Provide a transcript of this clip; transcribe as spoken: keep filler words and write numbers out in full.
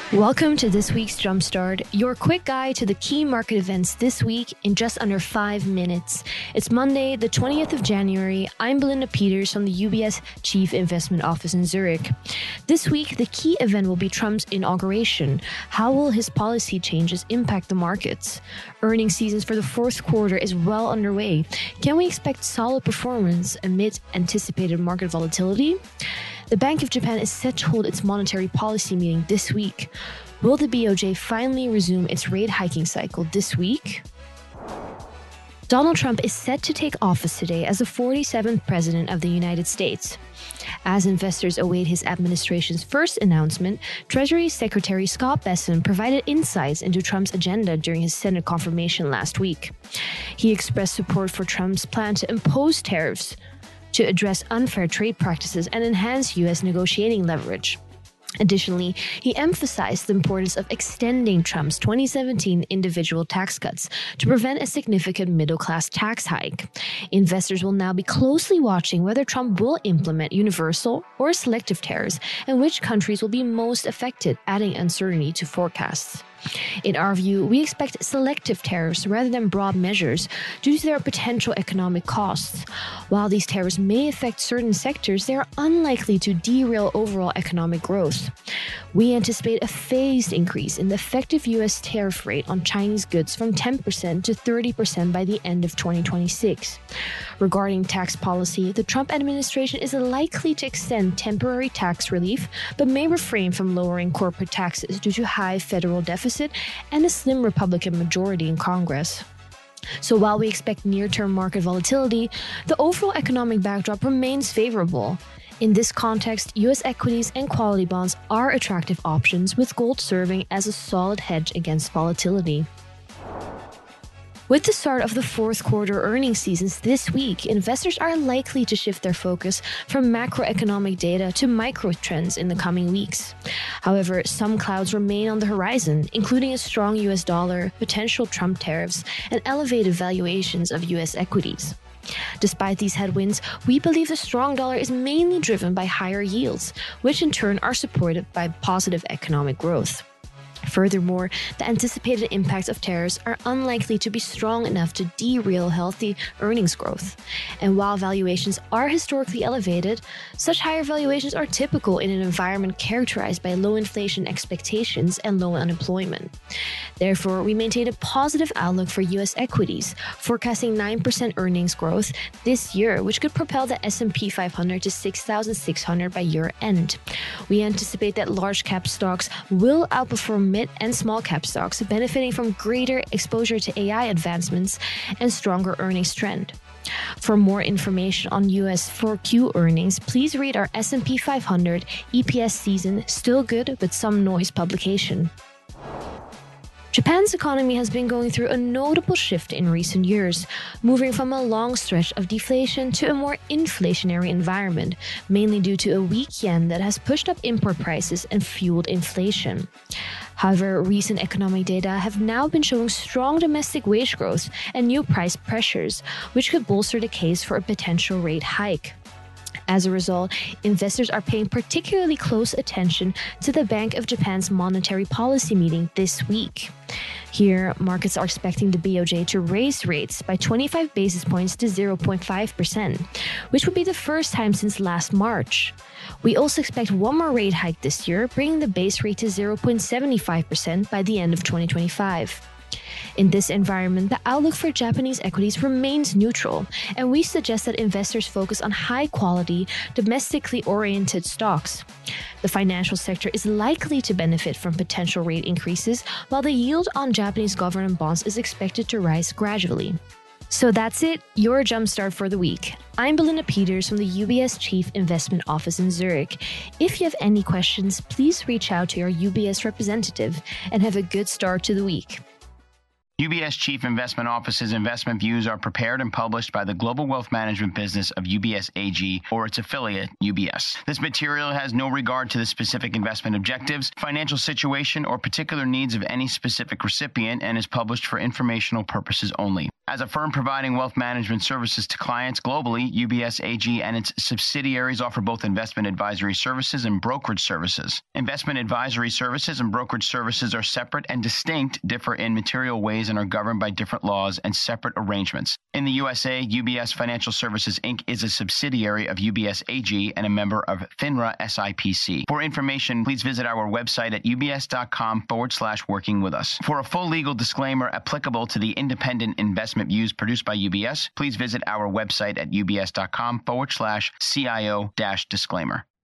Welcome to this week's Jumpstart, your quick guide to the key market events this week in just under five minutes. It's Monday, the twentieth of January. I'm Belinda Peters from the U B S Chief Investment Office in Zurich. This week, the key event will be Trump's inauguration. How will his policy changes impact the markets? Earnings seasons for the fourth quarter is well underway. Can we expect solid performance amid anticipated market volatility? The Bank of Japan is set to hold its monetary policy meeting this week. Will the B O J finally resume its rate hiking cycle this week? Donald Trump is set to take office today as the forty-seventh President of the United States. As investors await his administration's first announcement, Treasury Secretary Scott Bessent provided insights into Trump's agenda during his Senate confirmation last week. He expressed support for Trump's plan to impose tariffs to address unfair trade practices and enhance U S negotiating leverage. Additionally, he emphasized the importance of extending Trump's twenty seventeen individual tax cuts to prevent a significant middle-class tax hike. Investors will now be closely watching whether Trump will implement universal or selective tariffs and which countries will be most affected, adding uncertainty to forecasts. In our view, we expect selective tariffs rather than broad measures due to their potential economic costs. While these tariffs may affect certain sectors, they are unlikely to derail overall economic growth. We anticipate a phased increase in the effective U S tariff rate on Chinese goods from ten percent to thirty percent by the end of twenty twenty-six. Regarding tax policy, the Trump administration is likely to extend temporary tax relief, but may refrain from lowering corporate taxes due to high federal deficits and a slim Republican majority in Congress. So while we expect near-term market volatility, the overall economic backdrop remains favorable. In this context, U S equities and quality bonds are attractive options, with gold serving as a solid hedge against volatility. With the start of the fourth quarter earnings seasons this week, investors are likely to shift their focus from macroeconomic data to micro trends in the coming weeks. However, some clouds remain on the horizon, including a strong U S dollar, potential Trump tariffs, and elevated valuations of U S equities. Despite these headwinds, we believe the strong dollar is mainly driven by higher yields, which in turn are supported by positive economic growth. Furthermore, the anticipated impacts of tariffs are unlikely to be strong enough to derail healthy earnings growth. And while valuations are historically elevated, such higher valuations are typical in an environment characterized by low inflation expectations and low unemployment. Therefore, we maintain a positive outlook for U S equities, forecasting nine percent earnings growth this year, which could propel the S and P five hundred to six thousand six hundred by year end. We anticipate that large cap stocks will outperform mid and small cap stocks, benefiting from greater exposure to A I advancements and stronger earnings trend. For more information on U S four Q earnings, please read our S and P five hundred E P S Season Still Good But Some Noise publication. Japan's economy has been going through a notable shift in recent years, moving from a long stretch of deflation to a more inflationary environment, mainly due to a weak yen that has pushed up import prices and fueled inflation. However, recent economic data have now been showing strong domestic wage growth and new price pressures, which could bolster the case for a potential rate hike. As a result, investors are paying particularly close attention to the Bank of Japan's monetary policy meeting this week. Here, markets are expecting the B O J to raise rates by twenty-five basis points to zero point five percent, which would be the first time since last March. We also expect one more rate hike this year, bringing the base rate to zero point seven five percent by the end of twenty twenty-five. In this environment, the outlook for Japanese equities remains neutral, and we suggest that investors focus on high-quality, domestically oriented stocks. The financial sector is likely to benefit from potential rate increases, while the yield on Japanese government bonds is expected to rise gradually. So that's it, your jumpstart for the week. I'm Belinda Peters from the U B S Chief Investment Office in Zurich. If you have any questions, please reach out to your U B S representative and have a good start to the week. U B S Chief Investment Office's investment views are prepared and published by the Global Wealth Management business of U B S A G or its affiliate, U B S. This material has no regard to the specific investment objectives, financial situation, or particular needs of any specific recipient and is published for informational purposes only. As a firm providing wealth management services to clients globally, U B S A G and its subsidiaries offer both investment advisory services and brokerage services. Investment advisory services and brokerage services are separate and distinct, differ in material ways, and are governed by different laws and separate arrangements. In the U S A, U B S Financial Services, Incorporated is a subsidiary of U B S A G and a member of FINRA S I P C. For information, please visit our website at ubs.com forward slash working with us. For a full legal disclaimer applicable to the independent investment views produced by U B S, please visit our website at ubs.com forward slash CIO dash disclaimer.